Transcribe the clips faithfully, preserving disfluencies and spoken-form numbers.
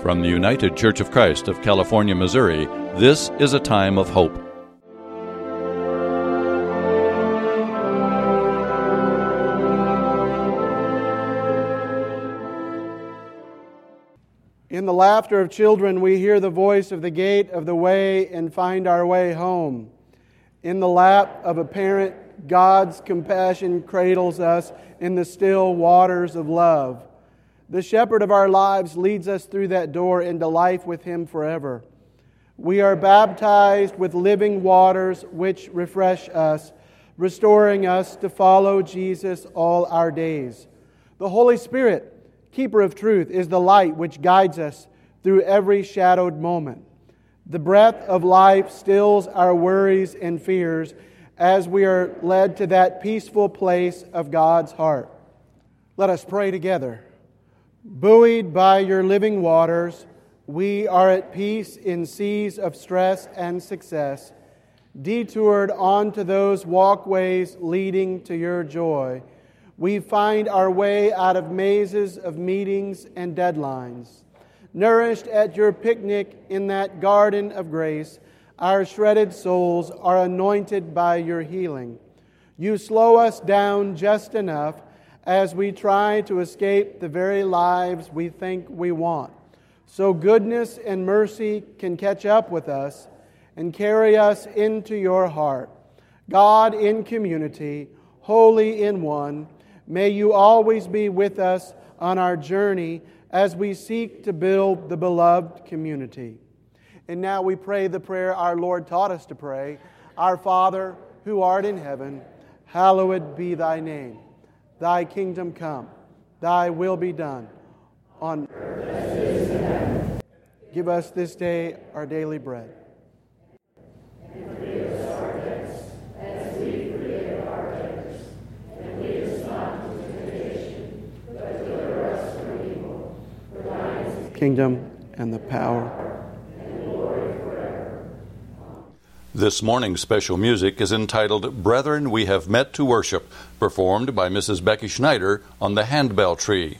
From the United Church of Christ of California, Missouri, this is a time of hope. In the laughter of children, we hear the voice of the gate of the way and find our way home. In the lap of a parent, God's compassion cradles us in the still waters of love. The shepherd of our lives leads us through that door into life with Him forever. We are baptized with living waters which refresh us, restoring us to follow Jesus all our days. The Holy Spirit, Keeper of truth, is the light which guides us through every shadowed moment. The breath of life stills our worries and fears as we are led to that peaceful place of God's heart. Let us pray together. Buoyed by your living waters, we are at peace in seas of stress and success, detoured onto those walkways leading to your joy. We find our way out of mazes of meetings and deadlines. Nourished at your picnic in that garden of grace, our shredded souls are anointed by your healing. You slow us down just enough as we try to escape the very lives we think we want, so goodness and mercy can catch up with us and carry us into your heart. God in community, holy in one, may you always be with us on our journey as we seek to build the beloved community. And now we pray the prayer our Lord taught us to pray. Our Father, who art in heaven, hallowed be thy name. Thy kingdom come, thy will be done on earth as it is in heaven. Give us this day our daily bread. And forgive us our debts, as we forgive our debtors. And lead us not into temptation, but deliver us from evil. For thine is the Kingdom and the power. This morning's special music is entitled Brethren, We Have Met to Worship, performed by Missus Becky Schneider on the handbell tree.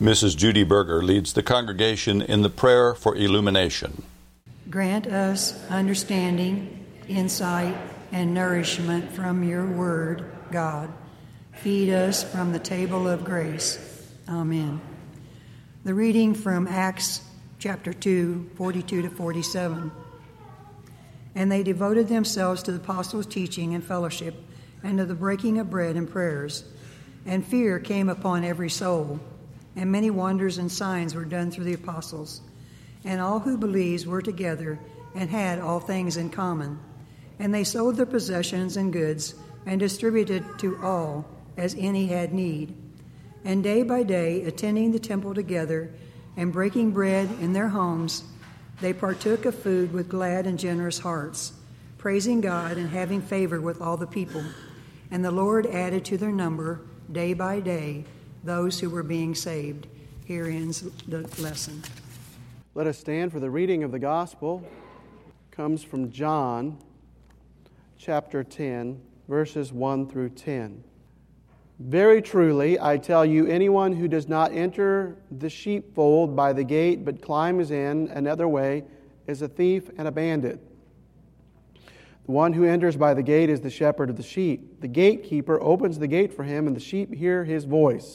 Missus Judy Berger leads the congregation in the prayer for illumination. Grant us understanding, insight, and nourishment from your word, God. Feed us from the table of grace. Amen. The reading from Acts chapter two, forty-two to forty-seven. And they devoted themselves to the apostles' teaching and fellowship, and to the breaking of bread and prayers. And fear came upon every soul, and many wonders and signs were done through the apostles. And all who believed were together and had all things in common. And they sold their possessions and goods and distributed to all as any had need. And day by day, attending the temple together and breaking bread in their homes, they partook of food with glad and generous hearts, praising God and having favor with all the people. And the Lord added to their number, day by day, those who were being saved. Here ends the lesson. Let us stand for the reading of the gospel. It comes from John chapter ten, verses one through ten. Very truly, I tell you, anyone who does not enter the sheepfold by the gate, but climbs in another way, is a thief and a bandit. The one who enters by the gate is the shepherd of the sheep. The gatekeeper opens the gate for him, and the sheep hear his voice.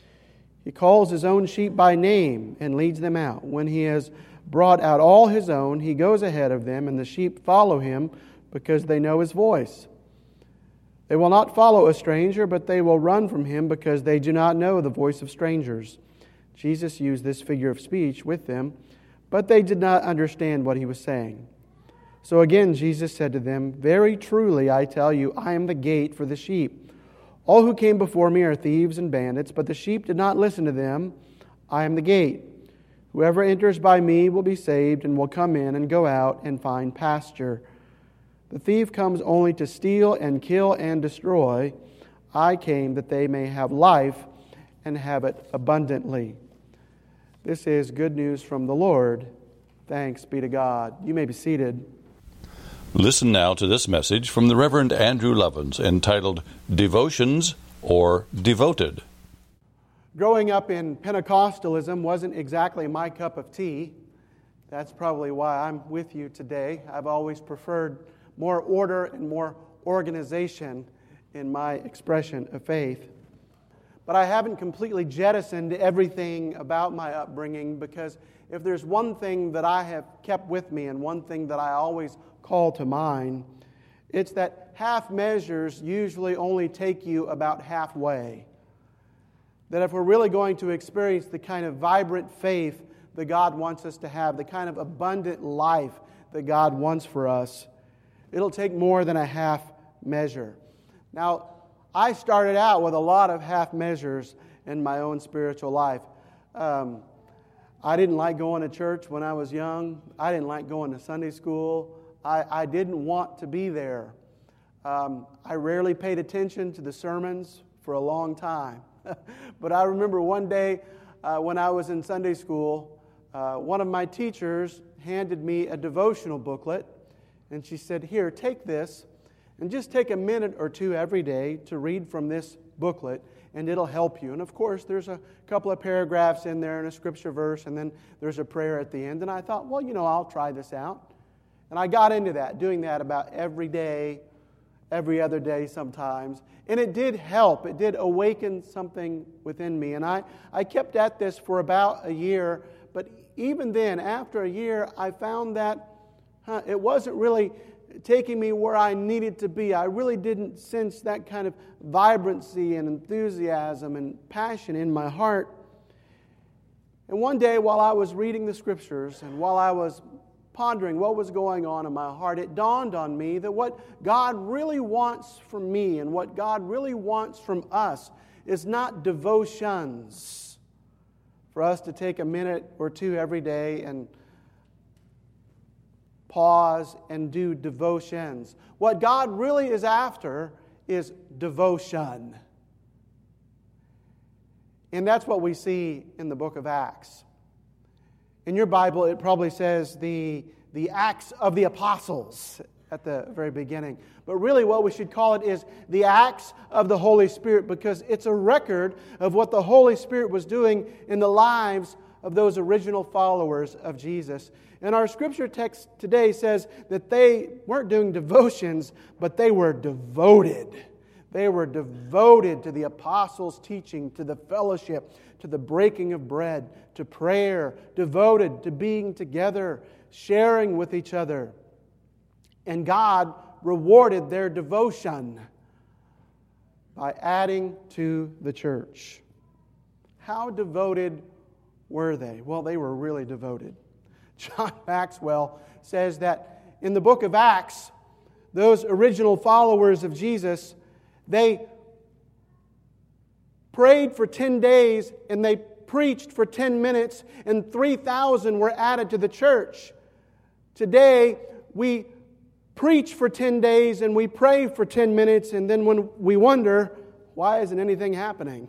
He calls his own sheep by name and leads them out. When he has brought out all his own, he goes ahead of them, and the sheep follow him because they know his voice. They will not follow a stranger, but they will run from him because they do not know the voice of strangers. Jesus used this figure of speech with them, but they did not understand what he was saying. So again, Jesus said to them, very truly, I tell you, I am the gate for the sheep. All who came before me are thieves and bandits, but the sheep did not listen to them. I am the gate. Whoever enters by me will be saved and will come in and go out and find pasture. The thief comes only to steal and kill and destroy. I came that they may have life and have it abundantly. This is good news from the Lord. Thanks be to God. You may be seated. Listen now to this message from the Reverend Andrew Lovins entitled Devotions or Devoted. Growing up in Pentecostalism wasn't exactly my cup of tea. That's probably why I'm with you today. I've always preferred more order and more organization in my expression of faith. But I haven't completely jettisoned everything about my upbringing, because if there's one thing that I have kept with me and one thing that I always call to mind, it's that half measures usually only take you about halfway. That if we're really going to experience the kind of vibrant faith that God wants us to have, the kind of abundant life that God wants for us, it'll take more than a half measure. Now, I started out with a lot of half measures in my own spiritual life. Um, I didn't like going to church when I was young. I didn't like going to Sunday school. I, I didn't want to be there. Um, I rarely paid attention to the sermons for a long time. But I remember one day uh, when I was in Sunday school, uh, one of my teachers handed me a devotional booklet. And she said, here, take this, and just take a minute or two every day to read from this booklet, and it'll help you. And of course, there's a couple of paragraphs in there and a scripture verse, and then there's a prayer at the end. And I thought, well, you know, I'll try this out. And I got into that, doing that about every day, every other day sometimes. And it did help. It did awaken something within me. And I, I kept at this for about a year. But even then, after a year, I found that Huh, it wasn't really taking me where I needed to be. I really didn't sense that kind of vibrancy and enthusiasm and passion in my heart. And one day, while I was reading the Scriptures and while I was pondering what was going on in my heart, it dawned on me that what God really wants from me and what God really wants from us is not devotions, for us to take a minute or two every day and pause and do devotions. What God really is after is devotion. And that's what we see in the book of Acts. In your Bible, it probably says the, the Acts of the Apostles. at the very beginning. But really what we should call it is the Acts of the Holy Spirit, because it's a record of what the Holy Spirit was doing in the lives of those original followers of Jesus. And our scripture text today says that they weren't doing devotions, but they were devoted. They were devoted to the apostles' teaching, to the fellowship, to the breaking of bread, to prayer, devoted to being together, sharing with each other. And God rewarded their devotion by adding to the church. How devoted were they? Well, they were really devoted. John Maxwell says that in the book of Acts, those original followers of Jesus, they prayed for ten days and they preached for ten minutes, and three thousand were added to the church. Today, we preach for ten days and we pray for ten minutes, and then when we wonder, why isn't anything happening?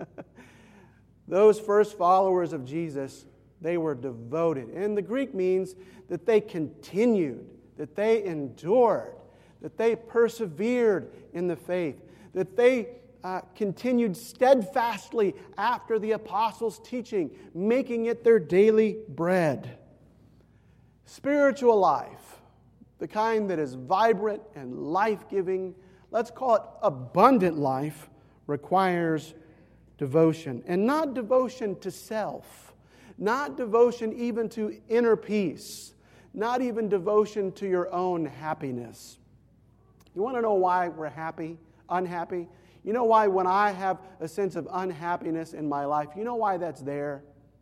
Those first followers of Jesus, they were devoted. And the Greek means that they continued, that they endured, that they persevered in the faith, that they uh, continued steadfastly after the apostles' teaching, making it their daily bread. Spiritual life, the kind that is vibrant and life-giving, let's call it abundant life, requires devotion. And not devotion to self, not devotion even to inner peace, not even devotion to your own happiness. You want to know why we're happy, unhappy? You know why when I have a sense of unhappiness in my life, you know why that's there?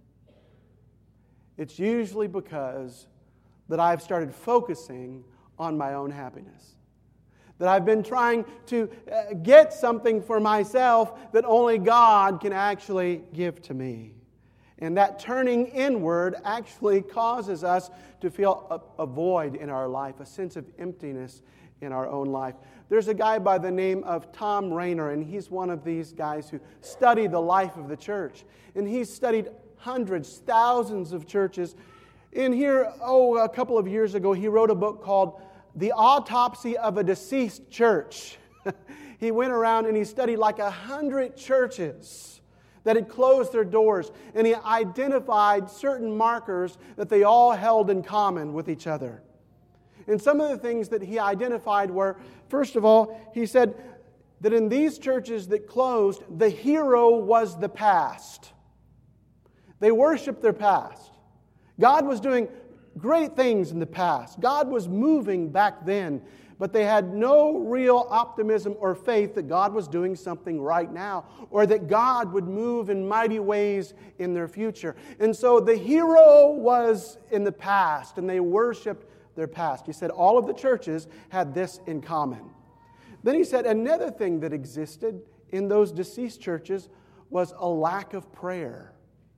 It's usually because that I've started focusing on my own happiness. That I've been trying to get something for myself that only God can actually give to me. And that turning inward actually causes us to feel a, a void in our life, a sense of emptiness in our own life. There's a guy by the name of Tom Rainer, and he's one of these guys who study the life of the church. And he's studied hundreds, thousands of churches. In here, oh, a couple of years ago, he wrote a book called The Autopsy of a Deceased Church. He went around and he studied like a hundred churches that had closed their doors, and he identified certain markers that they all held in common with each other. And some of the things that he identified were, first of all, he said that in these churches that closed, the hero was the past. They worshiped their past. God was doing great things in the past. God was moving back then, but they had no real optimism or faith that God was doing something right now, or that God would move in mighty ways in their future. And so the hero was in the past, and they worshiped their past. He said all of the churches had this in common. Then he said another thing that existed in those deceased churches was a lack of prayer.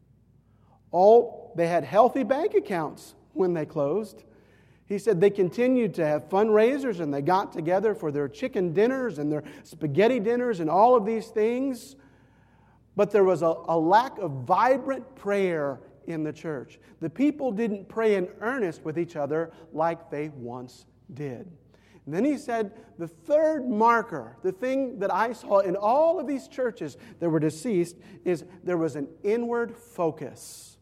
All they had healthy bank accounts when they closed. He said they continued to have fundraisers, and they got together for their chicken dinners and their spaghetti dinners and all of these things. But there was a, a lack of vibrant prayer in the church. The people didn't pray in earnest with each other like they once did. And then he said the third marker, the thing that I saw in all of these churches that were deceased, is there was an inward focus.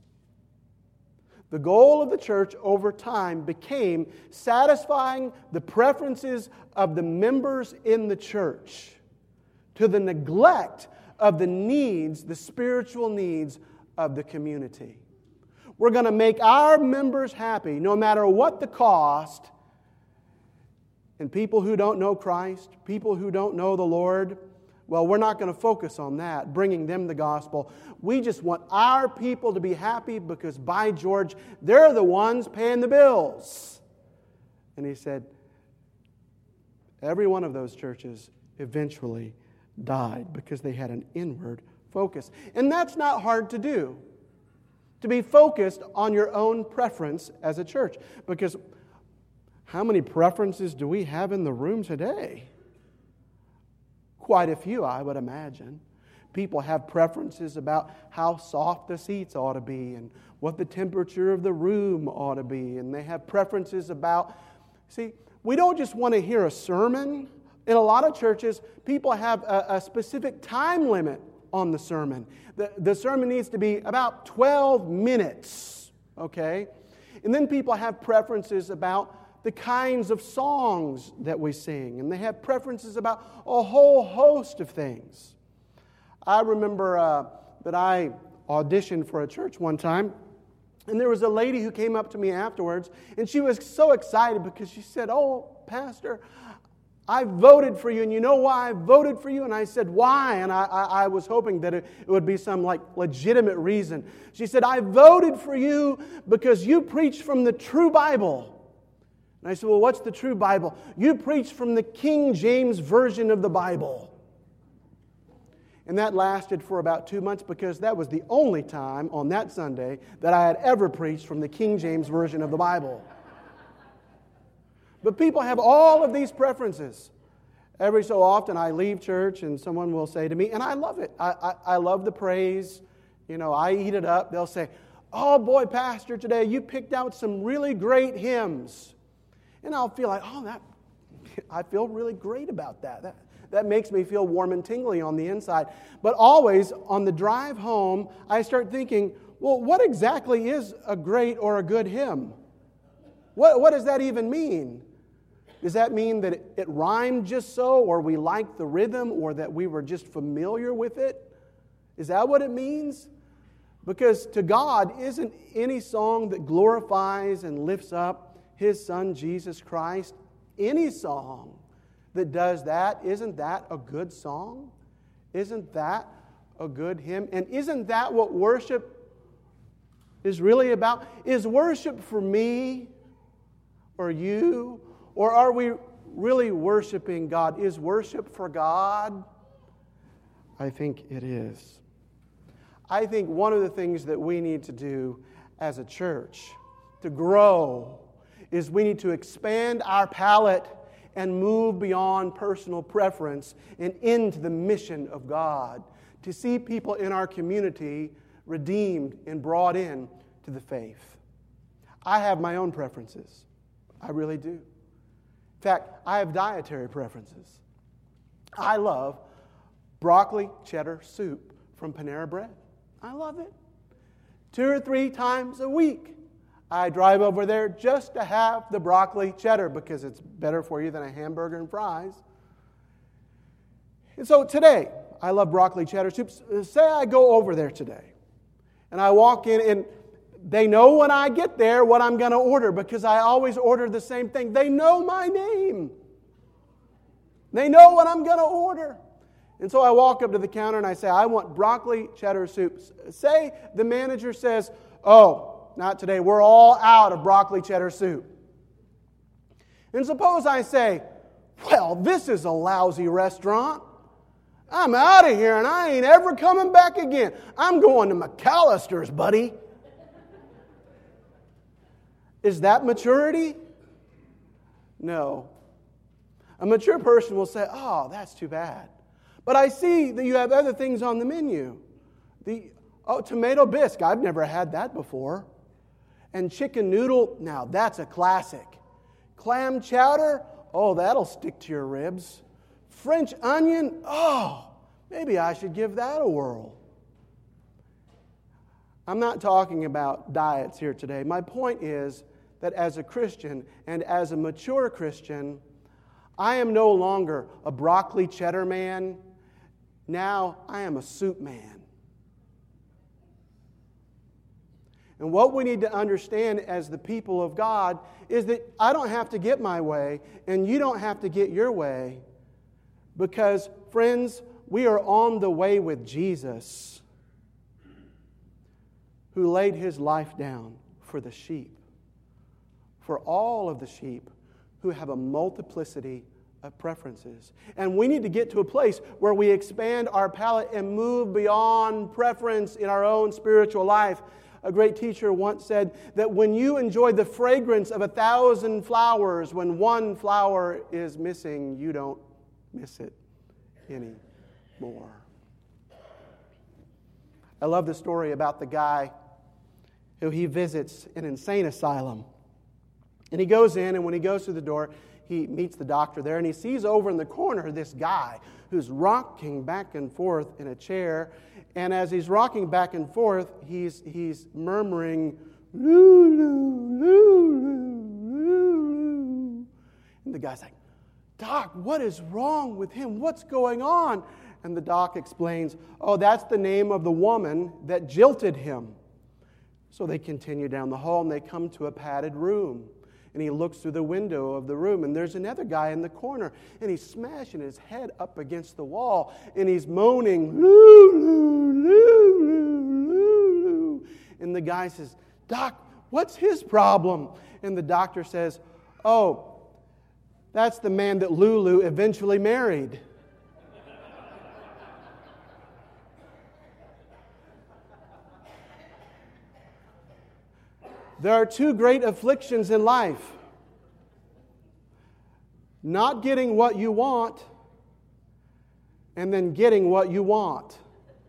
The goal of the church over time became satisfying the preferences of the members in the church to the neglect of the needs, the spiritual needs of the community. We're going to make our members happy no matter what the cost. And people who don't know Christ, people who don't know the Lord, well, we're not going to focus on that, bringing them the gospel. We just want our people to be happy because, by George, they're the ones paying the bills. And he said, every one of those churches eventually died because they had an inward focus. And that's not hard to do, to be focused on your own preference as a church. Because how many preferences do we have in the room today? Quite a few, I would imagine. People have preferences about how soft the seats ought to be and what the temperature of the room ought to be. And they have preferences about... See, We don't just want to hear a sermon. In a lot of churches, people have a, a specific time limit on the sermon. The, the sermon needs to be about twelve minutes, okay? And then people have preferences about the kinds of songs that we sing, and they have preferences about a whole host of things. I remember uh, that I auditioned for a church one time, and there was a lady who came up to me afterwards, and she was so excited because she said, "Oh, Pastor, I voted for you, and you know why I voted for you?" And I said, "Why?" And I, I, I was hoping that it, it would be some like legitimate reason. She said, "I voted for you because you preach from the true Bible." And I said, "Well, what's the true Bible?" "You preach from the King James Version of the Bible." And that lasted for about two months because that was the only time on that Sunday that I had ever preached from the King James Version of the Bible. But people have all of these preferences. Every so often I leave church and someone will say to me, and I love it. I, I, I love the praise. You know, I eat it up. They'll say, "Oh boy, Pastor, today you picked out some really great hymns." And I'll feel like, oh, that I feel really great about that. That, that makes me feel warm and tingly on the inside. But always on the drive home, I start thinking, well, what exactly is a great or a good hymn? What, what does that even mean? Does that mean that it, it rhymed just so, or we liked the rhythm, or that we were just familiar with it? Is that what it means? Because to God, isn't any song that glorifies and lifts up His Son, Jesus Christ, any song that does that, isn't that a good song? Isn't that a good hymn? And isn't that what worship is really about? Is worship for me or you? Or are we really worshiping God? Is worship for God? I think it is. I think one of the things that we need to do as a church to grow is we need to expand our palate and move beyond personal preference and into the mission of God, to see people in our community redeemed and brought in to the faith. I have my own preferences. I really do. In fact, I have dietary preferences. I love broccoli cheddar soup from Panera Bread. I love it. Two or three times a week, I drive over there just to have the broccoli cheddar because it's better for you than a hamburger and fries. And so today, I love broccoli cheddar soup. Say I go over there today, and I walk in, and they know when I get there what I'm going to order because I always order the same thing. They know my name. They know what I'm going to order. And so I walk up to the counter and I say, "I want broccoli cheddar soup." Say the manager says, "Oh, not today. We're all out of broccoli cheddar soup." And suppose I say, "Well, this is a lousy restaurant. I'm out of here and I ain't ever coming back again. I'm going to McAllister's, buddy." Is that maturity? No. A mature person will say, "Oh, that's too bad. But I see that you have other things on the menu. The oh, tomato bisque, I've never had that before. And chicken noodle, now that's a classic. Clam chowder, oh, that'll stick to your ribs. French onion, oh, maybe I should give that a whirl." I'm not talking about diets here today. My point is that as a Christian and as a mature Christian, I am no longer a broccoli cheddar man. Now I am a soup man. And what we need to understand as the people of God is that I don't have to get my way, and you don't have to get your way. Because, friends, we are on the way with Jesus, who laid His life down for the sheep, for all of the sheep who have a multiplicity of preferences. And we need to get to a place where we expand our palate and move beyond preference in our own spiritual life. A great teacher once said that when you enjoy the fragrance of a thousand flowers, when one flower is missing, you don't miss it anymore. I love the story about the guy who he visits an insane asylum. And he goes in, and when he goes through the door, he meets the doctor there, and he sees over in the corner this guy who's rocking back and forth in a chair. And as he's rocking back and forth, he's, he's murmuring, Lulu, Lulu, Lulu. And the guy's like, Doc, what is wrong with him? What's going on? And the doc explains, oh, that's the name of the woman that jilted him. So they continue down the hall, and they come to a padded room. And he looks through the window of the room, and there's another guy in the corner, and he's smashing his head up against the wall, and he's moaning, Lulu, Lulu, Lulu. And the guy says, Doc, what's his problem? And the doctor says, oh, that's the man that Lulu eventually married. There are two great afflictions in life. Not getting what you want, and then getting what you want.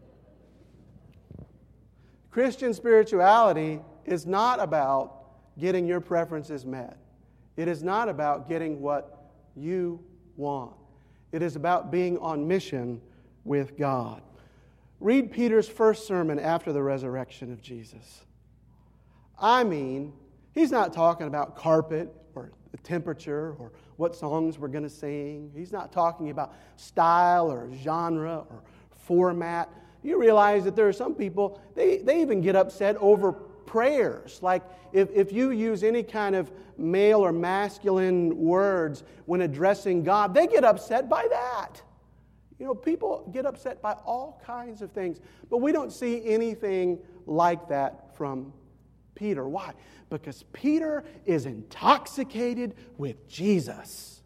Christian spirituality is not about getting your preferences met. It is not about getting what you want. It is about being on mission with God. Read Peter's first sermon after the resurrection of Jesus. I mean, he's not talking about carpet or the temperature or what songs we're going to sing. He's not talking about style or genre or format. You realize that there are some people, they, they even get upset over prayers. Like if, if you use any kind of male or masculine words when addressing God, they get upset by that. You know, people get upset by all kinds of things. But we don't see anything like that from Peter. Why? Because Peter is intoxicated with Jesus.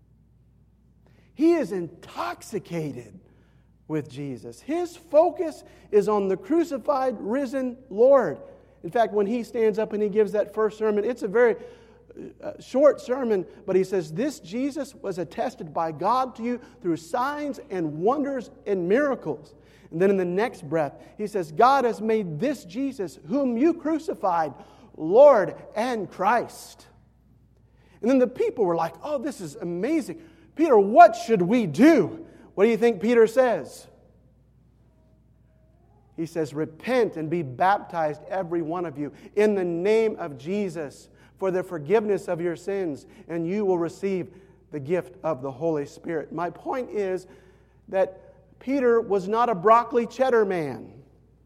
He is intoxicated with Jesus. His focus is on the crucified, risen Lord. In fact, when he stands up and he gives that first sermon, it's a very uh, short sermon, but he says, this Jesus was attested by God to you through signs and wonders and miracles. And then in the next breath, he says, God has made this Jesus, whom you crucified, Lord and Christ. And then the people were like, oh, this is amazing. Peter, what should we do? What do you think Peter says? He says, repent and be baptized, every one of you, in the name of Jesus for the forgiveness of your sins, and you will receive the gift of the Holy Spirit. My point is that Peter was not a broccoli cheddar man.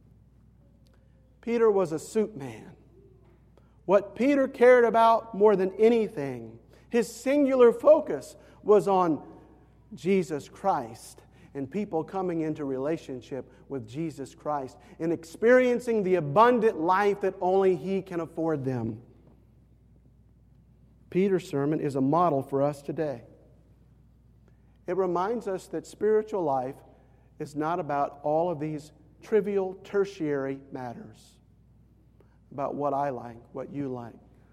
Peter was a soup man. What Peter cared about more than anything, his singular focus was on Jesus Christ and people coming into relationship with Jesus Christ and experiencing the abundant life that only He can afford them. Peter's sermon is a model for us today. It reminds us that spiritual life is not about all of these trivial, tertiary matters. About what I like, what you like.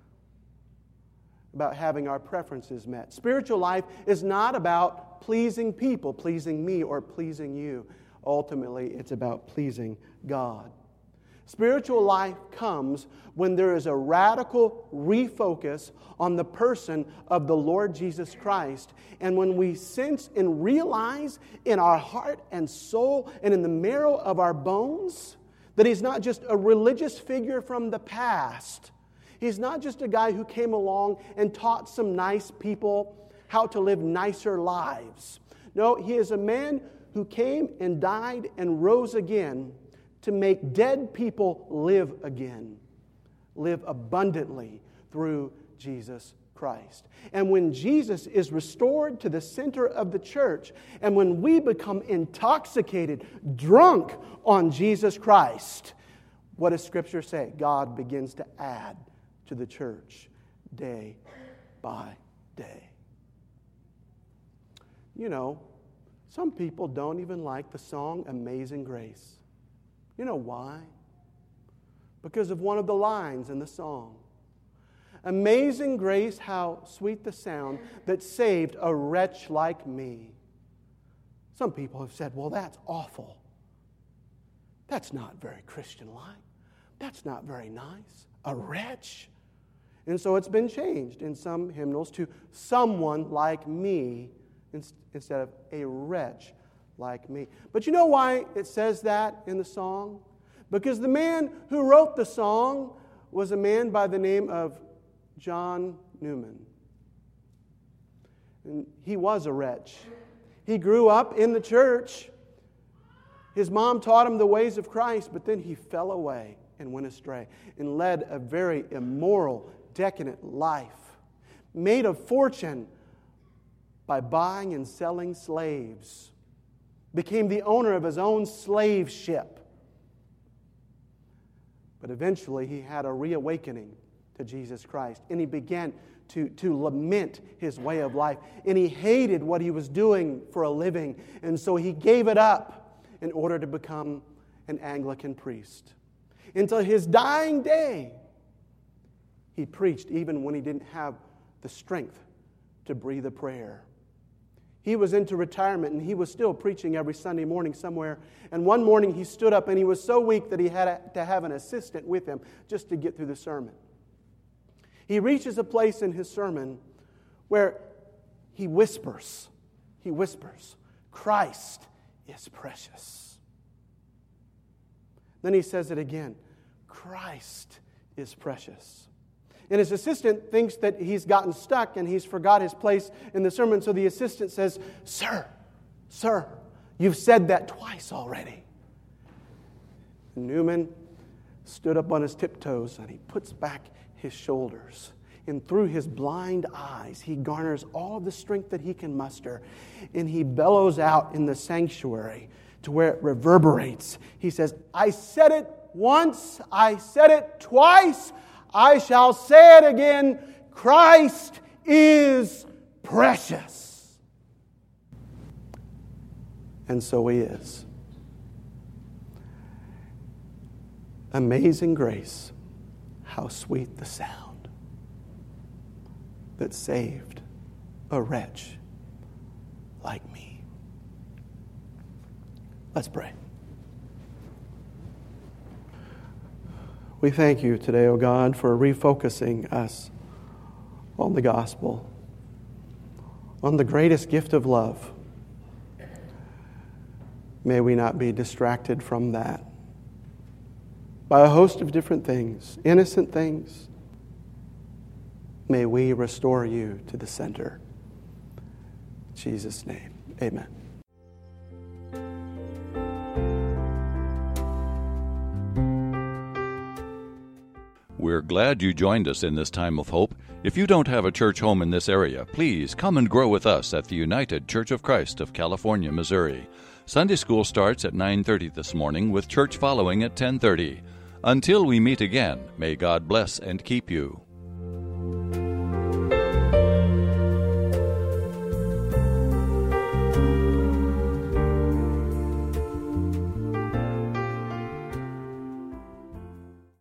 About having our preferences met. Spiritual life is not about pleasing people, pleasing me, or pleasing you. Ultimately, it's about pleasing God. Spiritual life comes when there is a radical refocus on the person of the Lord Jesus Christ, and when we sense and realize in our heart and soul and in the marrow of our bones that He's not just a religious figure from the past. He's not just a guy who came along and taught some nice people how to live nicer lives. No, He is a man who came and died and rose again to make dead people live again, live abundantly through Jesus Christ. And when Jesus is restored to the center of the church, and when we become intoxicated, drunk on Jesus Christ, what does Scripture say? God begins to add to the church day by day. You know, some people don't even like the song Amazing Grace. You know why? Because of one of the lines in the song. Amazing grace, how sweet the sound that saved a wretch like me. Some people have said, well, that's awful. That's not very Christian-like. That's not very nice. A wretch. And so it's been changed in some hymnals to someone like me instead of a wretch like me. But you know why it says that in the song? Because the man who wrote the song was a man by the name of John Newman. And he was a wretch. He grew up in the church. His mom taught him the ways of Christ, but then he fell away and went astray and led a very immoral, decadent life. Made a fortune by buying and selling slaves. Became the owner of his own slave ship. But eventually he had a reawakening to Jesus Christ. And he began to, to lament his way of life. And he hated what he was doing for a living. And so he gave it up in order to become an Anglican priest. Until his dying day, he preached even when he didn't have the strength to breathe a prayer. He was into retirement and he was still preaching every Sunday morning somewhere. And one morning he stood up and he was so weak that he had to have an assistant with him just to get through the sermon. He reaches a place in his sermon where he whispers, he whispers, Christ is precious. Then he says it again, Christ is precious. And his assistant thinks that he's gotten stuck and he's forgot his place in the sermon. So the assistant says, Sir, sir, you've said that twice already. And Newman stood up on his tiptoes and he puts back his shoulders. And through his blind eyes, he garners all the strength that he can muster. And he bellows out in the sanctuary to where it reverberates. He says, I said it once, I said it twice, I shall say it again, Christ is precious. And so he is. Amazing grace, how sweet the sound that saved a wretch like me. Let's pray. We thank you today, O God, for refocusing us on the gospel, on the greatest gift of love. May we not be distracted from that by a host of different things, innocent things. May we restore you to the center. In Jesus' name, amen. We're glad you joined us in this time of hope. If you don't have a church home in this area, please come and grow with us at the United Church of Christ of California, Missouri. Sunday school starts at nine thirty this morning with church following at ten thirty. Until we meet again, may God bless and keep you.